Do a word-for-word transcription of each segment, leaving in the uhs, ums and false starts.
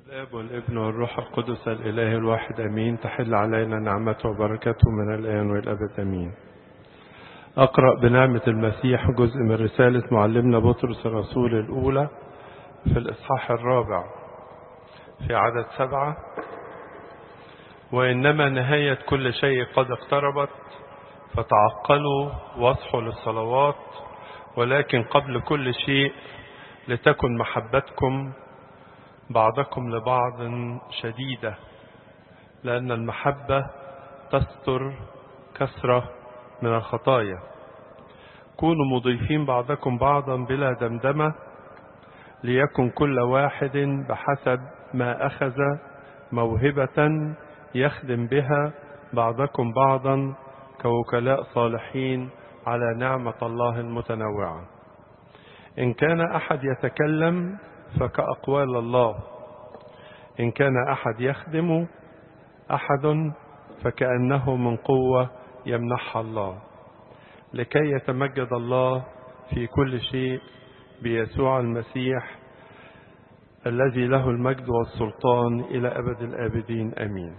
الآب والابن والروح القدس الإله الواحد أمين. تحل علينا نعمته وبركته من الآن والأبد أمين. أقرأ بنعمة المسيح جزء من رسالة معلمنا بطرس الرسول الأولى في الإصحاح الرابع في عدد سبعة: وإنما نهاية كل شيء قد اقتربت، فتعقلوا واصحوا للصلوات، ولكن قبل كل شيء لتكن محبتكم بعضكم لبعض شديدة، لأن المحبة تستر كثرة من الخطايا. كونوا مضيفين بعضكم بعضا بلا دمدمة، ليكن كل واحد بحسب ما أخذ موهبة يخدم بها بعضكم بعضا كوكلاء صالحين على نعمة الله المتنوعة. إن كان أحد يتكلم فكأقوال الله، إن كان أحد يخدم أحد فكأنه من قوة يمنحها الله، لكي يتمجد الله في كل شيء بيسوع المسيح الذي له المجد والسلطان إلى أبد الآبدين آمين.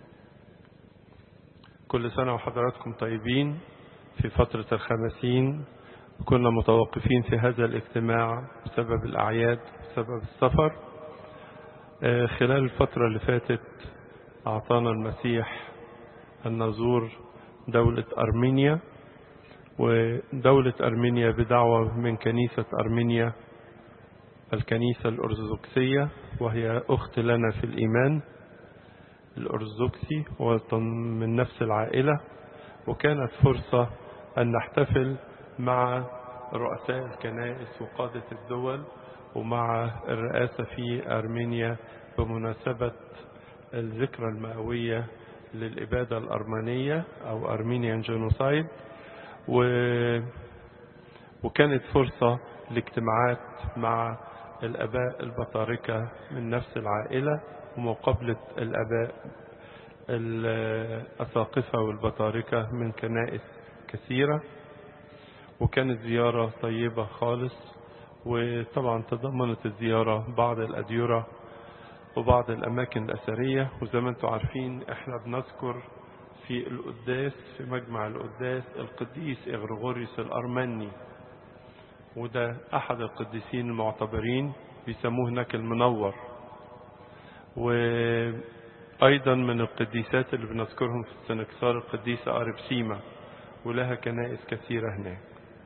كل سنة وحضراتكم طيبين. في فترة الخمسين كنا متوقفين في هذا الاجتماع بسبب الأعياد، بسبب السفر. خلال الفترة اللي فاتت أعطانا المسيح أن نزور دولة أرمينيا، ودولة أرمينيا بدعوة من كنيسة أرمينيا الكنيسة الأرثوذكسية، وهي أخت لنا في الإيمان الأرثوذكسي ومن نفس العائلة. وكانت فرصة أن نحتفل مع رؤساء الكنائس وقادة الدول ومع الرئاسة في أرمينيا بمناسبة الذكرى المئوية للإبادة الأرمنية أو أرمينيان جينوسايد. و... وكانت فرصة لاجتماعات مع الآباء البطاركة من نفس العائلة ومقابلة الآباء الأساقفة والبطاركة من كنائس كثيرة. وكانت زيارة طيبة خالص، وطبعا تضمنت الزيارة بعض الأديرة وبعض الأماكن الأثرية. وزي ما انتم عارفين احنا بنذكر في القداس في مجمع القداس القديس إغريغوريوس الأرمني، وده أحد القديسين المعتبرين، بيسموه هناك المنور. وأيضا من القديسات اللي بنذكرهم في السنكسار القديسة أربسيما، ولها كنائس كثيرة هناك.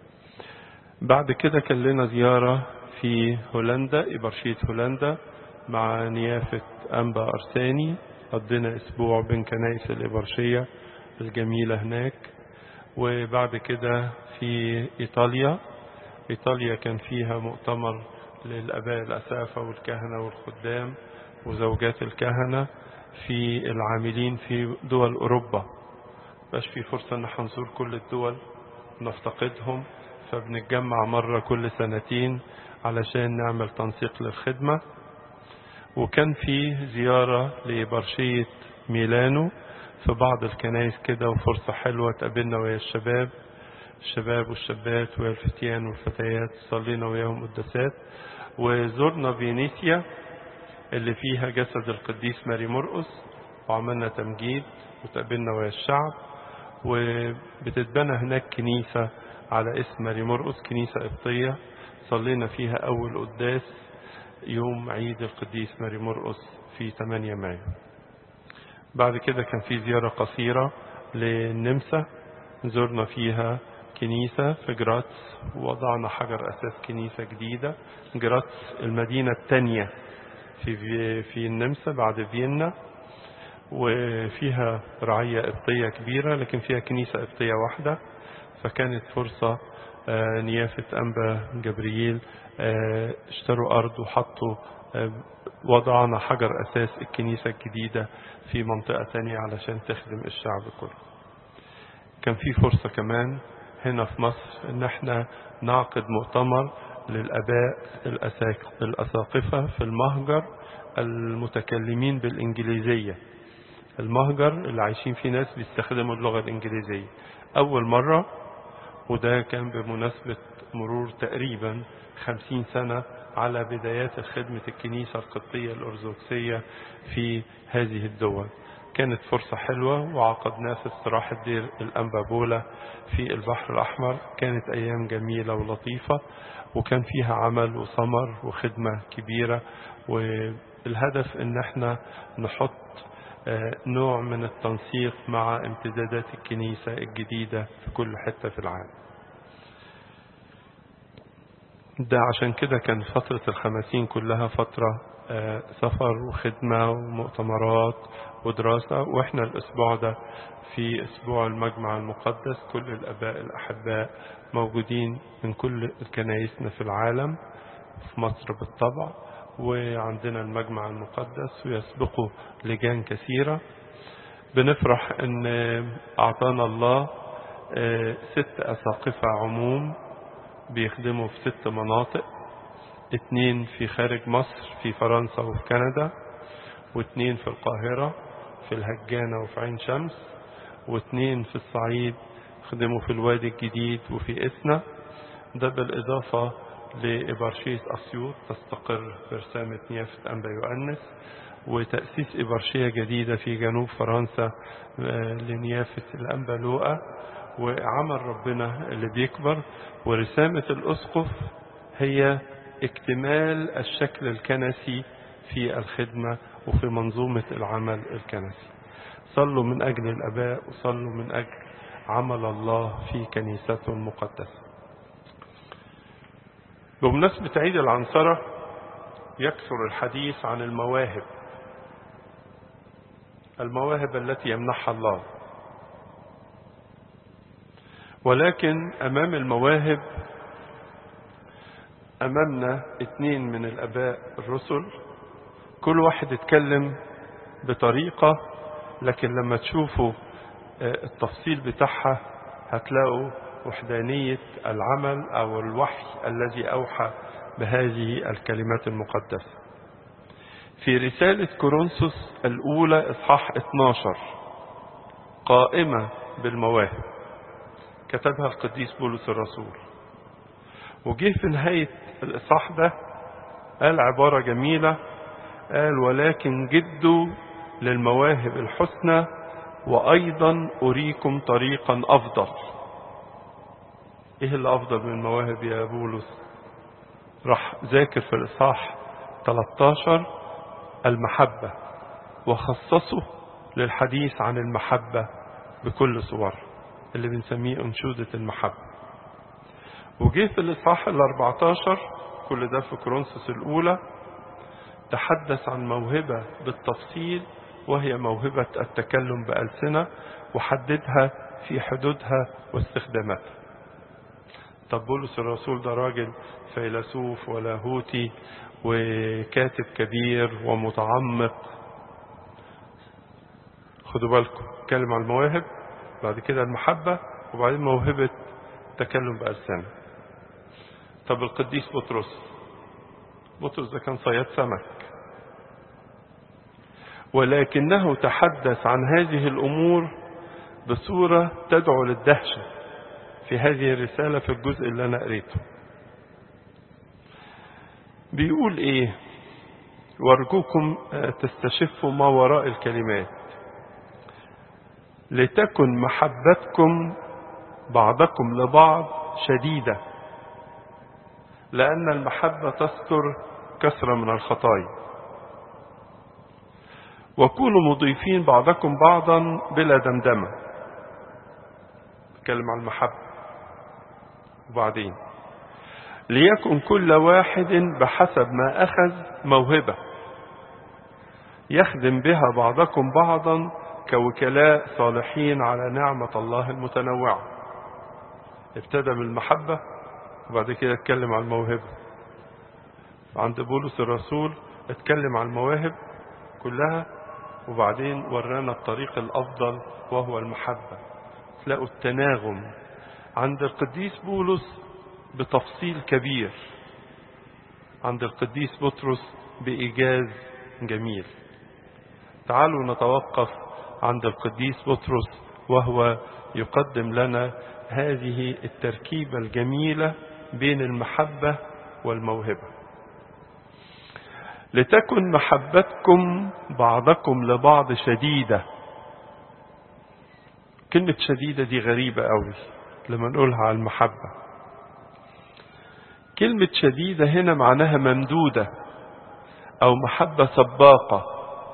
بعد كده كان لنا زيارة في هولندا، إبرشية هولندا، مع نيافة أنبا أرساني. قضينا أسبوع بين كنائس الإبرشية الجميلة هناك. وبعد كده في إيطاليا إيطاليا كان فيها مؤتمر للآباء الأسافة والكهنة والخدام وزوجات الكهنة في العاملين في دول أوروبا. باش في فرصة ان احنا نزور كل الدول نفتقدهم، فبنتجمع مرة كل سنتين علشان نعمل تنسيق للخدمة. وكان في زيارة لبرشية ميلانو في بعض الكنائس كده، وفرصة حلوة تقابلنا ويا الشباب الشباب والشابات ويا الفتيان والفتيات، صلينا وياهم قداسات. وزرنا فينيسيا اللي فيها جسد القديس ماري مرقس، وعملنا تمجيد وتقابلنا ويا الشعب. وبتتبنى هناك كنيسة على اسم ماري مرقس، كنيسة قبطية، صلينا فيها أول قداس يوم عيد القديس ماري مرقس في ثمانية مايو. بعد كده كان في زيارة قصيرة للنمسا، زرنا فيها كنيسة في جراتس، ووضعنا حجر أساس كنيسة جديدة. جراتس المدينة الثانية في في النمسا بعد فيينا، وفيها رعية قبطية كبيرة لكن فيها كنيسة قبطية واحدة. فكانت فرصة نيافة أنبا جبريل اشتروا أرض وحطوا وضعنا حجر أساس الكنيسة الجديدة في منطقة تانية علشان تخدم الشعب كله. كان في فرصة كمان هنا في مصر ان احنا نعقد مؤتمر للآباء الأساقفة في المهجر المتكلمين بالإنجليزية. المهجر اللي عايشين فيه ناس بيستخدموا اللغة الإنجليزية أول مرة، وده كان بمناسبة مرور تقريبا خمسين سنة على بدايات خدمة الكنيسة القبطية الأرثوذكسية في هذه الدول. كانت فرصة حلوة وعقدناها في استراحة دير الأنبابولة في البحر الأحمر. كانت أيام جميلة ولطيفة، وكان فيها عمل وثمر وخدمة كبيرة، والهدف ان احنا نحط نوع من التنسيق مع امتدادات الكنيسة الجديدة في كل حتة في العالم. ده عشان كده كان فترة الخمسين كلها فترة سفر وخدمة ومؤتمرات ودراسة. واحنا الاسبوع ده في اسبوع المجمع المقدس، كل الاباء الاحباء موجودين من كل كنايسنا في العالم، في مصر بالطبع، وعندنا المجمع المقدس ويسبقه لجان كثيرة. بنفرح ان اعطانا الله ست اساقفة عموم بيخدموا في ست مناطق، اتنين في خارج مصر في فرنسا وفي كندا، واتنين في القاهرة في الهجانة وفي عين شمس، واتنين في الصعيد خدموا في الوادي الجديد وفي إسنا. ده بالإضافة لإبرشية أسيوط تستقر برسامة نيافة أنبا يؤنس، وتأسيس إبرشية جديدة في جنوب فرنسا لنيافة الأنبا لوقا، وعمل ربنا اللي بيكبر. ورسامة الأسقف هي اكتمال الشكل الكنسي في الخدمة وفي منظومة العمل الكنسي. صلوا من أجل الأباء وصلوا من أجل عمل الله في كنيسته المقدسة. بمناسبة عيد العنصرة يكثر الحديث عن المواهب، المواهب التي يمنحها الله. ولكن أمام المواهب أمامنا اتنين من الأباء الرسل، كل واحد اتكلم بطريقة، لكن لما تشوفوا التفصيل بتاعها هتلاقوا وحدانية العمل أو الوحي الذي أوحى بهذه الكلمات المقدسة. في رسالة كورنثوس الأولى إصحاح اثناشر قائمة بالمواهب كتبها القديس بولس الرسول، وجه في نهاية الإصحاح ده قال عبارة جميلة، قال ولكن جدوا للمواهب الحسنى وأيضا أريكم طريقا أفضل. إيه اللي أفضل من المواهب يا بولس؟ راح ذاكر في الإصحاح ثلاثة عشر المحبة، وخصصه للحديث عن المحبة بكل صور اللي بنسميه أنشودة المحبة. وجه في الإصحاح الأربعة عشر كل ده في كورنثوس الأولى تحدث عن موهبة بالتفصيل، وهي موهبة التكلم بألسنة، وحددها في حدودها واستخداماتها. طب بولس الرسول ده راجل فيلسوف ولاهوتي وكاتب كبير ومتعمق. خدوا بالكم، اتكلم عن المواهب، بعد كده المحبة، وبعدين موهبة التكلم بألسنة. طب القديس بطرس، بطرس ده كان صياد سمك، ولكنه تحدث عن هذه الأمور بصورة تدعو للدهشة في هذه الرسالة في الجزء اللي أنا قريته. بيقول إيه؟ وارجوكم تستشفوا ما وراء الكلمات، لتكن محبتكم بعضكم لبعض شديدة، لأن المحبة تستر كثرة من الخطايا، وكونوا مضيفين بعضكم بعضا بلا دمدمة. نتكلم عن المحبة. وبعدين ليكن كل واحد بحسب ما أخذ موهبة يخدم بها بعضكم بعضا كوكلاء صالحين على نعمة الله المتنوعة. ابتدى بالمحبة وبعد كده اتكلم عن الموهبة. عند بولس الرسول اتكلم عن المواهب كلها، وبعدين ورانا الطريق الأفضل وهو المحبة. تلاقوا التناغم عند القديس بولس بتفصيل كبير، عند القديس بطرس بإيجاز جميل. تعالوا نتوقف عند القديس بطرس وهو يقدم لنا هذه التركيبة الجميلة بين المحبة والموهبة. لتكن محبتكم بعضكم لبعض شديدة. كلمة شديدة دي غريبة قوي لما نقولها على المحبة. كلمة شديدة هنا معناها ممدودة أو محبة سباقة،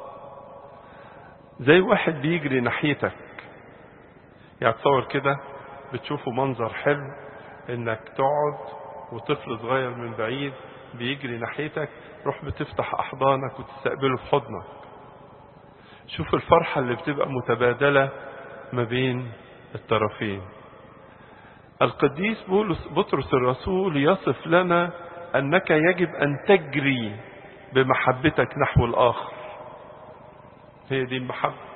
زي واحد بيجري ناحيتك. يعني تصور كده بتشوفوا منظر حلو انك تقعد وطفل صغير من بعيد بيجري ناحيتك، روح بتفتح احضانك وتستقبله في حضنك. شوف الفرحة اللي بتبقى متبادلة ما بين الطرفين. القديس بولس بطرس الرسول يصف لنا انك يجب ان تجري بمحبتك نحو الاخر. هي دي المحبة،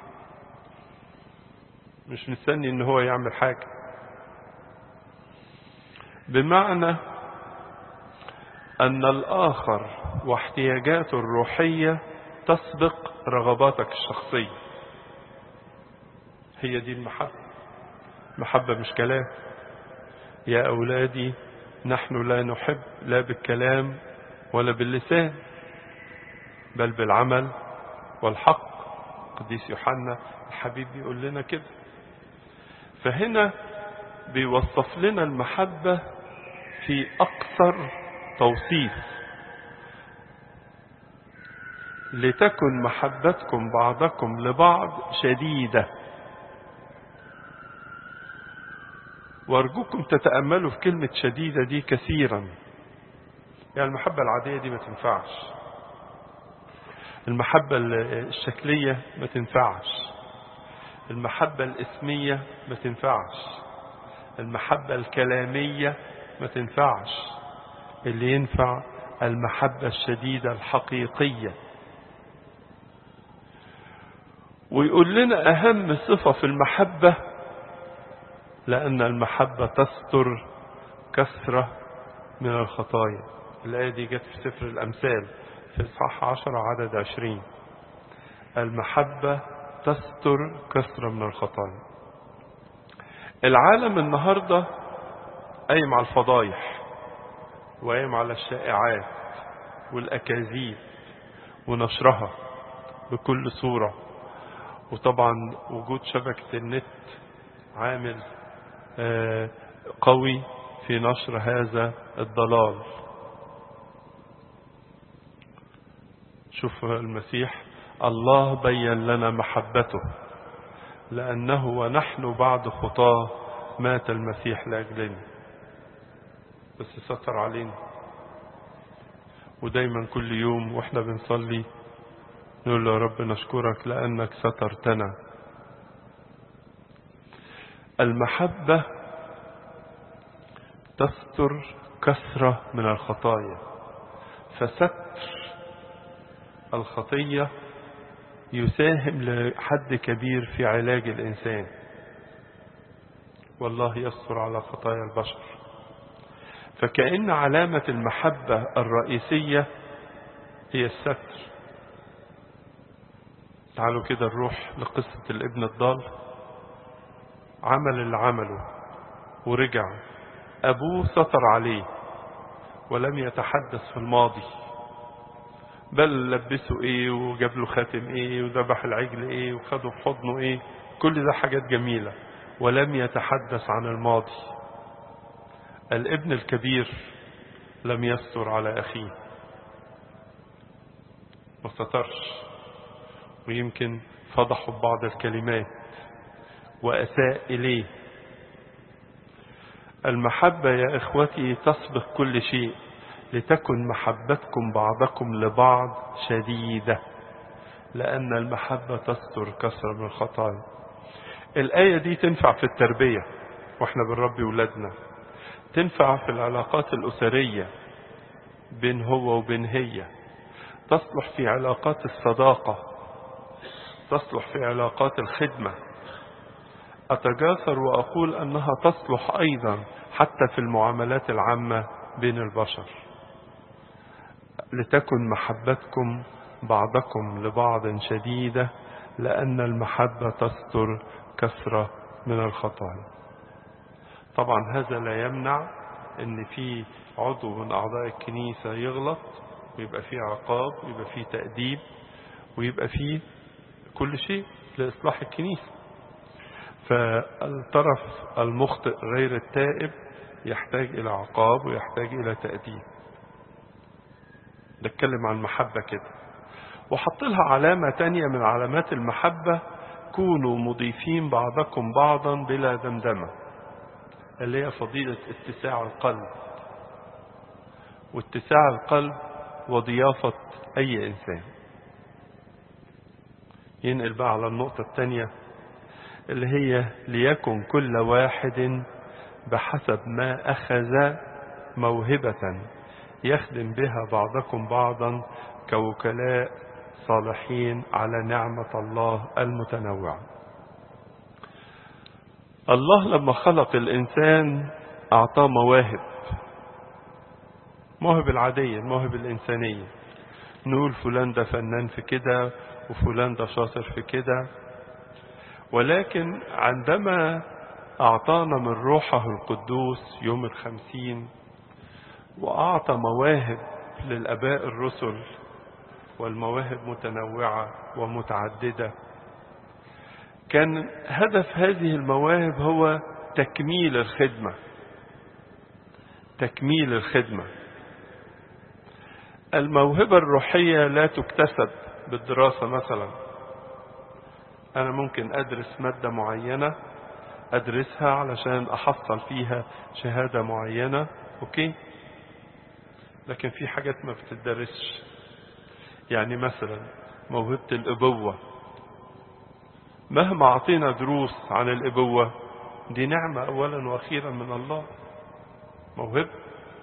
مش مستني ان هو يعمل حاجة. بمعنى ان الاخر واحتياجاته الروحية تسبق رغباتك الشخصية. هي دي المحبة. محبة مش كلام. يا اولادي نحن لا نحب لا بالكلام ولا باللسان بل بالعمل والحق. قديس يوحنا الحبيب بيقول لنا كده. فهنا بيوصف لنا المحبة في أكثر توصيف. لتكن محبتكم بعضكم لبعض شديدة. وارجوكم تتأملوا في كلمة شديدة دي كثيرا. يعني المحبة العادية دي ما تنفعش، المحبة الشكلية ما تنفعش، المحبة الاسمية ما تنفعش، المحبة الكلامية ما تنفعش. اللي ينفع المحبة الشديدة الحقيقية. ويقول لنا أهم صفة في المحبة، لأن المحبة تستر كثرة من الخطايا. الآية دي جت في سفر الأمثال في إصحاح عشرة عدد عشرين. المحبة تستر كثرة من الخطايا. العالم النهاردة قايم على الفضايح وقايم على الشائعات والأكاذيب ونشرها بكل صورة. وطبعا وجود شبكة النت عامل قوي في نشر هذا الضلال. شوف المسيح الله بين لنا محبته، لأنه ونحن بعد خطاه مات المسيح لأجلنا. بس ستر علينا. ودايما كل يوم واحنا بنصلي نقول له يا رب نشكرك لأنك سترتنا. المحبة تستر كثرة من الخطايا. فستر الخطية يساهم لحد كبير في علاج الإنسان. والله يستر على خطايا البشر. فكأن علامة المحبة الرئيسية هي الستر. تعالوا كده نروح لقصة الابن الضال. عمل اللي عمله ورجع، أبوه ستر عليه ولم يتحدث في الماضي، بل لبسه ايه وجاب له خاتم ايه وذبح العجل ايه وخده في حضنه ايه. كل ده حاجات جميلة، ولم يتحدث عن الماضي. الابن الكبير لم يستر على أخيه، ما سترش، ويمكن فضحوا ببعض الكلمات وأساء إليه. المحبة يا إخوتي تسبق كل شيء. لتكن محبتكم بعضكم لبعض شديدة، لأن المحبة تستر كثرة من الخطايا. الآية دي تنفع في التربية وإحنا بنربي ولادنا، تنفع في العلاقات الأسرية بين هو وبين هي، تصلح في علاقات الصداقة، تصلح في علاقات الخدمة. أتجاسر وأقول أنها تصلح أيضا حتى في المعاملات العامة بين البشر. لتكن محبتكم بعضكم لبعض شديدة، لأن المحبة تستر كثرة من الخطايا. طبعا هذا لا يمنع أن في عضو من أعضاء الكنيسة يغلط ويبقى فيه عقاب ويبقى فيه تأديب ويبقى فيه كل شيء لإصلاح الكنيسة. فالطرف المخطئ غير التائب يحتاج إلى عقاب ويحتاج إلى تأديب. نتكلم عن المحبة كده، وحط لها علامة تانية من علامات المحبة: كونوا مضيفين بعضكم بعضا بلا دمدمة، اللي هي فضيلة اتساع القلب. واتساع القلب وضيافة أي إنسان. ينقل بقى على النقطة الثانية اللي هي: ليكن كل واحد بحسب ما أخذ موهبة يخدم بها بعضكم بعضا كوكلاء صالحين على نعمة الله المتنوعة. الله لما خلق الإنسان أعطاه مواهب، مواهب العادية، المواهب الإنسانية. نقول فلان ده فنان في كده وفلان ده شاطر في كده، ولكن عندما أعطانا من روحه القدوس يوم الخمسين وأعطى مواهب للآباء الرسل، والمواهب متنوعة ومتعددة، كان هدف هذه المواهب هو تكميل الخدمة. تكميل الخدمة. الموهبة الروحية لا تكتسب بالدراسة. مثلا أنا ممكن أدرس مادة معينة، أدرسها علشان أحصل فيها شهادة معينة، أوكي، لكن في حاجات ما بتدرسش. يعني مثلا موهبة الأبوة، مهما أعطينا دروس عن الأبوة دي نعمة أولا وأخيرا من الله، موهبة.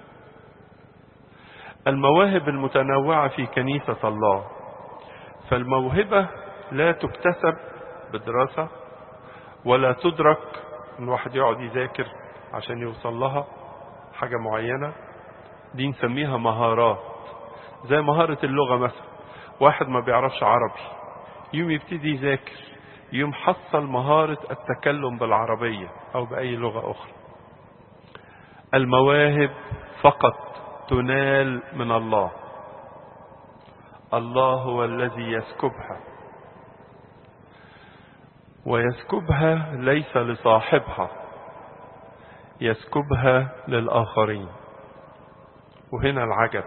المواهب المتنوعة في كنيسة الله، فالموهبة لا تكتسب بالدراسة ولا تدرك ان الواحد يقعد يذاكر عشان يوصل لها حاجة معينة. دي نسميها مهارات، زي مهارة اللغة مثلا. واحد ما بيعرفش عربي، يوم يبتدي يذاكر يوم حصل مهارة التكلم بالعربية أو بأي لغة أخرى. المواهب فقط تنال من الله. الله هو الذي يسكبها، ويسكبها ليس لصاحبها، يسكبها للآخرين. وهنا العجب،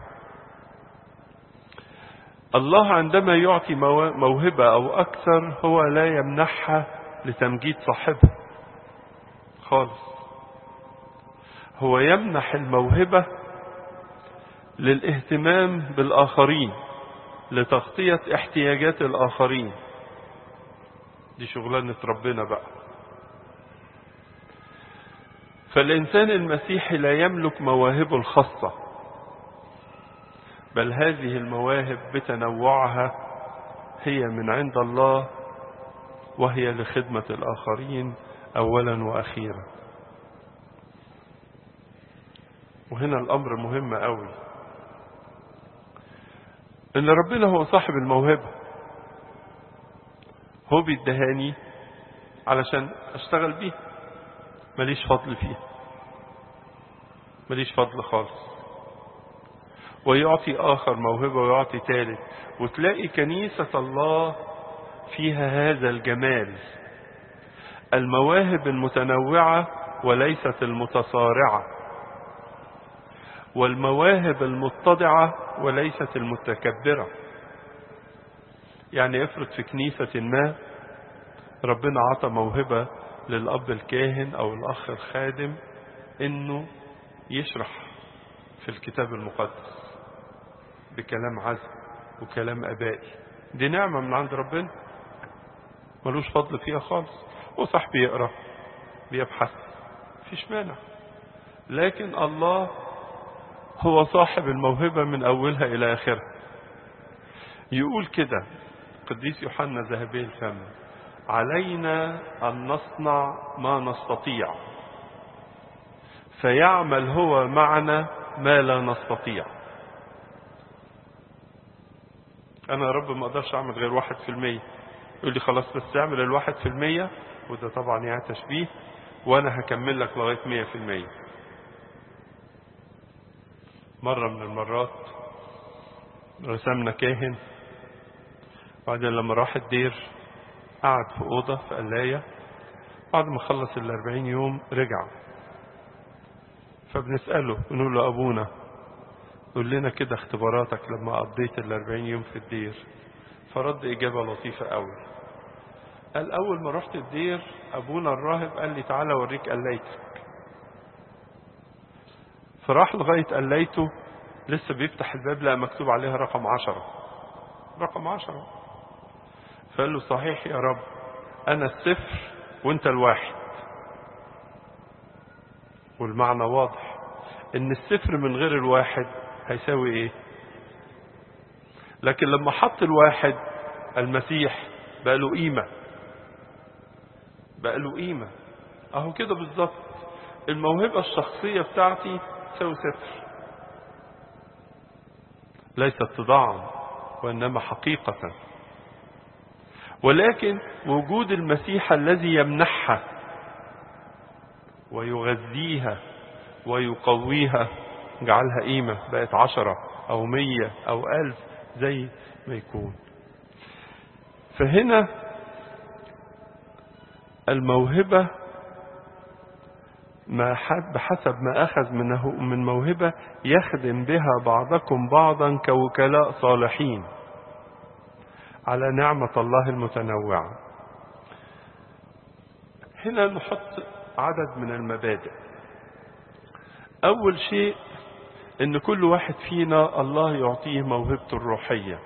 الله عندما يعطي موهبة أو أكثر هو لا يمنحها لتمجيد صاحبها خالص. هو يمنح الموهبة للاهتمام بالآخرين، لتغطية احتياجات الآخرين. دي شغلانة ربنا بقى. فالإنسان المسيحي لا يملك مواهبه الخاصة، بل هذه المواهب بتنوعها هي من عند الله، وهي لخدمة الآخرين أولا وأخيرا. وهنا الأمر مهم قوي، إن ربنا هو صاحب الموهبة. هو بيدهاني علشان أشتغل بيه، ماليش فضل فيه، ماليش فضل خالص. ويعطي آخر موهبة ويعطي ثالث، وتلاقي كنيسة الله فيها هذا الجمال، المواهب المتنوعة وليست المتصارعة، والمواهب المتضعة وليست المتكبرة. يعني افرض في كنيسة ما ربنا عطى موهبة للأب الكاهن أو الأخ الخادم إنه يشرح في الكتاب المقدس بكلام عذب وكلام أبائي. دي نعمة من عند ربنا، ملوش فضل فيها خالص. وصح بيقرأ بيبحث، فيش مانع. لكن الله هو صاحب الموهبة من أولها إلى آخرها. يقول كده قديس يوحنا ذهبي الفم: علينا أن نصنع ما نستطيع، فيعمل هو معنا ما لا نستطيع. أنا يا رب ما أقدرش أعمل غير واحد في المية. يقول لي خلاص بس اعمل الواحد في المية، وده طبعا يعني تشبيه، وأنا هكمل لك لغاية مية في المية. مرة من المرات رسمنا كاهن. بعدين لما راح الدير قعد في أوضة في قلاية. بعد ما خلص الأربعين يوم رجع. فبنسأله بنقول له أبونا قول لنا كده اختباراتك لما قضيت الأربعين يوم في الدير. فرد إجابة لطيفة قوي. قال أول ما رحت الدير أبونا الراهب قال لي تعالى أوريك قلايتك. فراح لغاية قلايته لسه بيفتح الباب لقى مكتوب عليها رقم عشرة. رقم عشرة. فقال له صحيح يا رب أنا الصفر وأنت الواحد. والمعنى واضح إن الصفر من غير الواحد هيساوي إيه؟ لكن لما حط الواحد المسيح بقى له قيمة. بقى له قيمة. أهو كده بالظبط. الموهبة الشخصية بتاعتي تساوي صفر. ليست اتضاعا وإنما حقيقة. ولكن وجود المسيح الذي يمنحها ويغذيها ويقويها جعلها قيمة. بقت عشرة أو مية أو ألف زي ما يكون. فهنا الموهبة ما بحسب ما أخذ منه من موهبة يخدم بها بعضكم بعضا كوكلاء صالحين على نعمة الله المتنوعة. هنا نحط عدد من المبادئ. أول شيء إن كل واحد فينا الله يعطيه موهبته الروحية.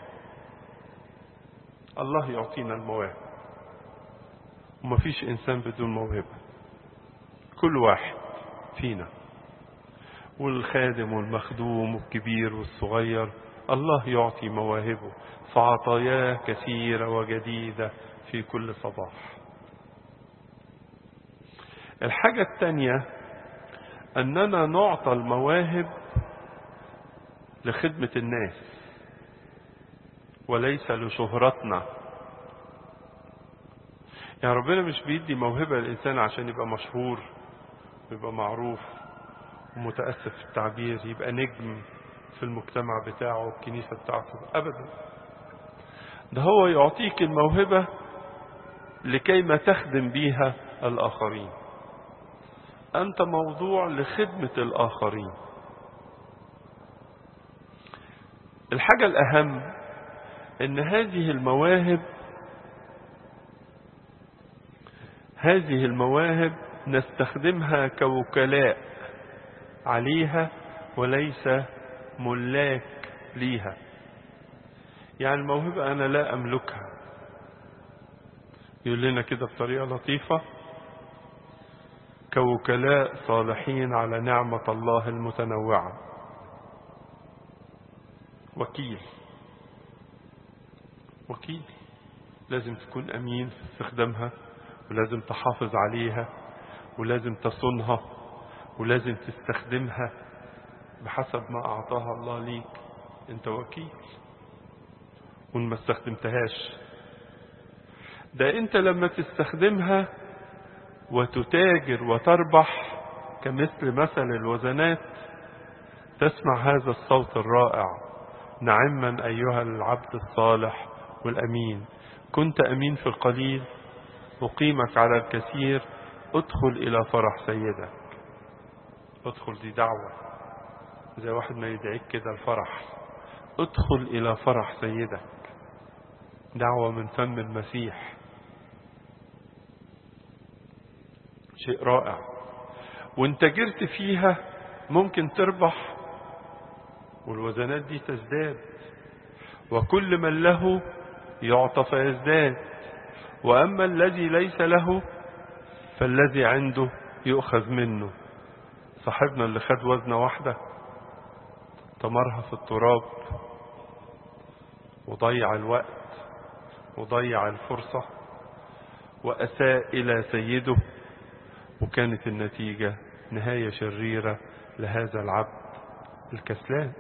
الله يعطينا المواهب ومفيش إنسان بدون موهبة. كل واحد فينا والخادم والمخدوم والكبير والصغير الله يعطي مواهبه فعطاياه كثيرة وجديدة في كل صباح. الحاجة الثانية أننا نعطى المواهب لخدمة الناس وليس لشهرتنا. يعني ربنا مش بيدي موهبة للإنسان عشان يبقى مشهور يبقى معروف ومتأسف في التعبير يبقى نجم في المجتمع بتاعه الكنيسة بتاعته. أبدا. ده هو يعطيك الموهبة لكي ما تخدم بيها الآخرين. أنت موضوع لخدمة الآخرين. الحاجة الأهم أن هذه المواهب هذه المواهب نستخدمها كوكلاء عليها وليس ملاك ليها. يعني الموهبة أنا لا أملكها. يقول لنا كده بطريقة لطيفة كوكلاء صالحين على نعمة الله المتنوعة. وكيل. وكيل لازم تكون أمين في استخدامها ولازم تحافظ عليها ولازم تصونها ولازم تستخدمها بحسب ما أعطاها الله ليك. أنت وكيل. وإن ما استخدمتهاش ده أنت لما تستخدمها وتتاجر وتربح كمثل مثل الوزنات تسمع هذا الصوت الرائع نعما أيها العبد الصالح والأمين كنت أمين في القليل أقيمك على الكثير ادخل إلى فرح سيدك. ادخل دي دعوة زي واحد ما يدعيك كده الفرح. ادخل إلى فرح سيدك. دعوة من فم المسيح. شيء رائع. وانت جرت فيها ممكن تربح والوزنات دي تزداد. وكل من له يعطى فيزداد. وأما الذي ليس له فالذي عنده يؤخذ منه. صاحبنا اللي خد وزنة واحدة تمرها في التراب وضيع الوقت وضيع الفرصة وأساء إلى سيده وكانت النتيجة نهاية شريرة لهذا العبد الكسلان.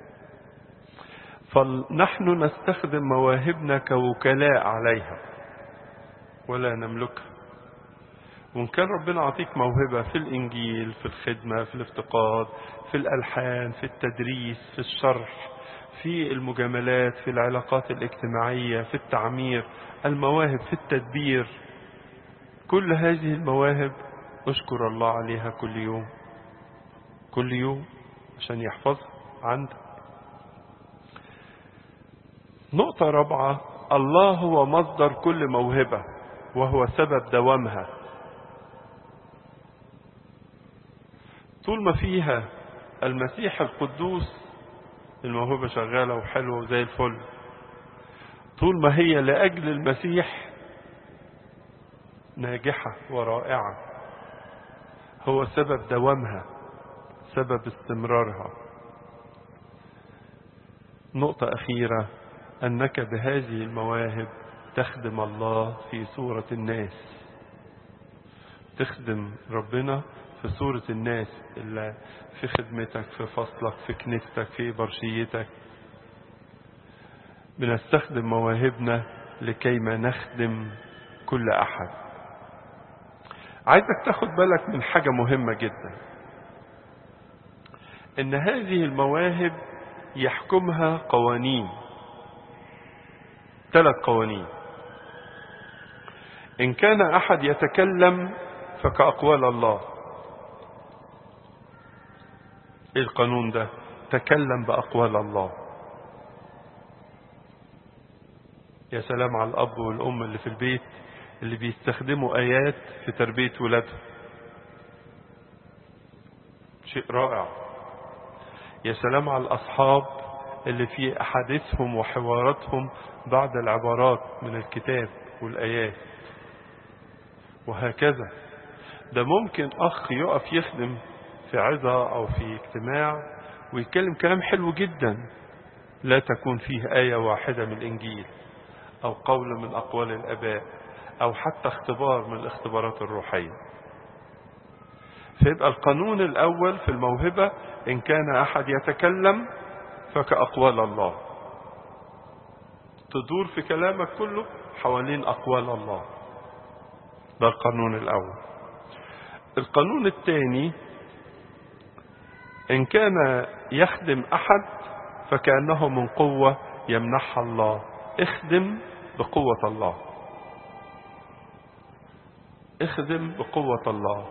فنحن نستخدم مواهبنا كوكلاء عليها ولا نملكها. وإن كان ربنا عطيك موهبة في الإنجيل في الخدمة في الافتقاد في الألحان في التدريس في الشرح في المجاملات، في العلاقات الاجتماعية، في التعمير، المواهب في التدبير. كل هذه المواهب اشكر الله عليها كل يوم كل يوم عشان يحفظها عندك. نقطة رابعة، الله هو مصدر كل موهبة وهو سبب دوامها. طول ما فيها المسيح القدوس الموهبة شغالة وحلوة وزي الفل. طول ما هي لأجل المسيح ناجحة ورائعة، هو سبب دوامها، سبب استمرارها. نقطة أخيرة، أنك بهذه المواهب تخدم الله في صورة الناس. تخدم ربنا في صورة الناس اللي في خدمتك، في فصلك، في كنيستك، في برشيتك. بنستخدم مواهبنا لكي ما نخدم كل أحد. عايزك تاخد بالك من حاجة مهمة جدا، إن هذه المواهب يحكمها قوانين، ثلاث قوانين. إن كان أحد يتكلم فكأقوال الله. إيه القانون ده؟ تكلم بأقوال الله. يا سلام على الأب والأم اللي في البيت اللي بيستخدموا آيات في تربية ولادهم، شيء رائع. يا سلام على الأصحاب اللي في أحاديثهم وحواراتهم بعد العبارات من الكتاب والآيات، وهكذا. ده ممكن أخ يقف يخدم في عظة أو في اجتماع ويتكلم كلام حلو جدا، لا تكون فيه آية واحدة من الإنجيل أو قول من أقوال الآباء أو حتى اختبار من الاختبارات الروحية. فيبقى القانون الأول في الموهبة، إن كان أحد يتكلم فكأقوال الله. تدور في كلامك كله حوالين أقوال الله. ده القانون الأول. القانون الثاني، إن كان يخدم أحد فكأنه من قوة يمنحها الله. اخدم بقوة الله. اخدم بقوة الله.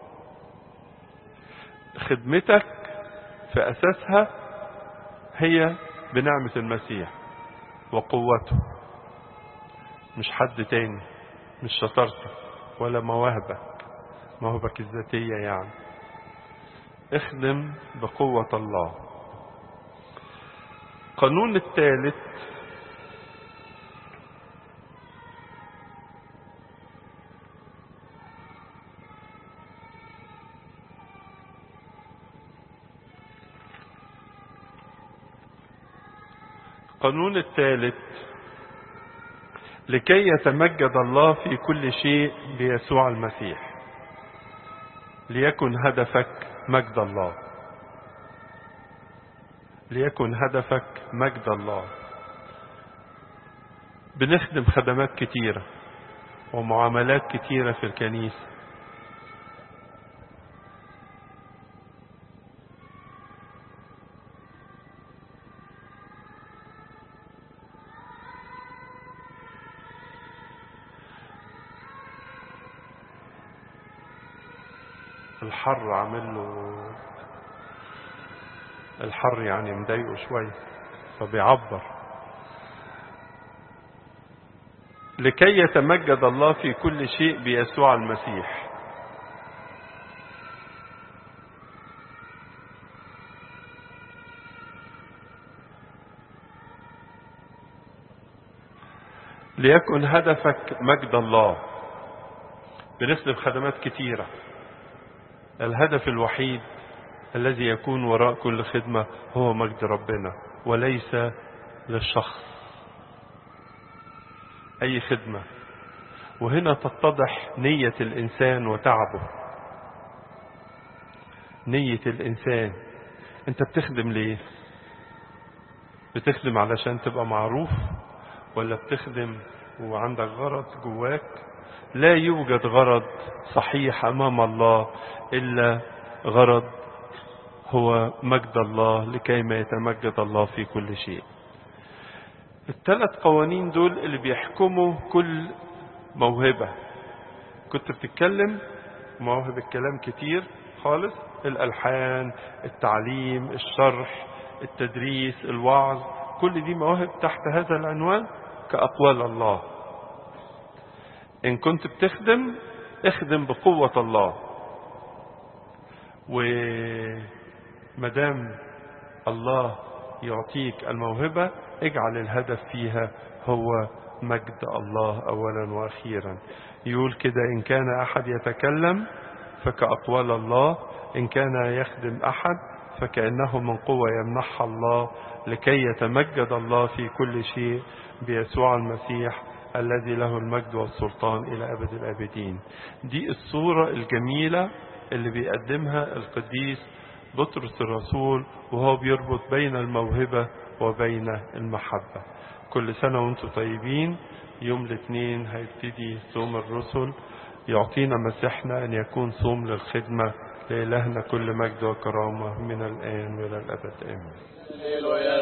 خدمتك في أساسها هي بنعمة المسيح وقوته، مش حد تاني، مش شطارتك ولا مواهبك مواهبك الذاتية يعني. اخدم بقوة الله. القانون الثالث، القانون الثالث لكي يتمجد الله في كل شيء بيسوع المسيح، ليكن هدفك مجد الله. ليكن هدفك مجد الله. بنخدم خدمات كتيرة ومعاملات كتيرة في الكنيسة. الحر عامل له، الحر يعني مضايقه شوية فبيعبر. لكي يتمجد الله في كل شيء بيسوع المسيح. ليكن هدفك مجد الله. بنخدم خدمات كتيرة، الهدف الوحيد الذي يكون وراء كل خدمة هو مجد ربنا وليس للشخص. أي خدمة، وهنا تتضح نية الإنسان وتعبه. نية الإنسان، أنت بتخدم ليه؟ بتخدم علشان تبقى معروف، ولا بتخدم وعندك غرض جواك؟ لا يوجد غرض صحيح أمام الله إلا غرض هو مجد الله لكي ما يتمجد الله في كل شيء. الثلاث قوانين دول اللي بيحكموا كل موهبة. كنت بتتكلم مواهب الكلام كتير خالص، الألحان، التعليم، الشرح، التدريس، الوعظ، كل دي مواهب تحت هذا العنوان كأقوال الله. إن كنت بتخدم اخدم بقوة الله، ومدام الله يعطيك الموهبة اجعل الهدف فيها هو مجد الله أولا وأخيرا. يقول كده: إن كان أحد يتكلم فكأقوال الله، إن كان يخدم أحد فكأنه من قوة يمنحها الله، لكي يتمجد الله في كل شيء بيسوع المسيح الذي له المجد والسلطان إلى أبد الآبدين. دي الصورة الجميلة اللي بيقدمها القديس بطرس الرسول وهو بيربط بين الموهبة وبين المحبة. كل سنة وانتم طيبين. يوم الاثنين هيبتدي صوم الرسل، يعطينا مسيحنا أن يكون صوم للخدمة. لإلهنا كل مجد وكرامة من الآن وإلى الأبد آمين.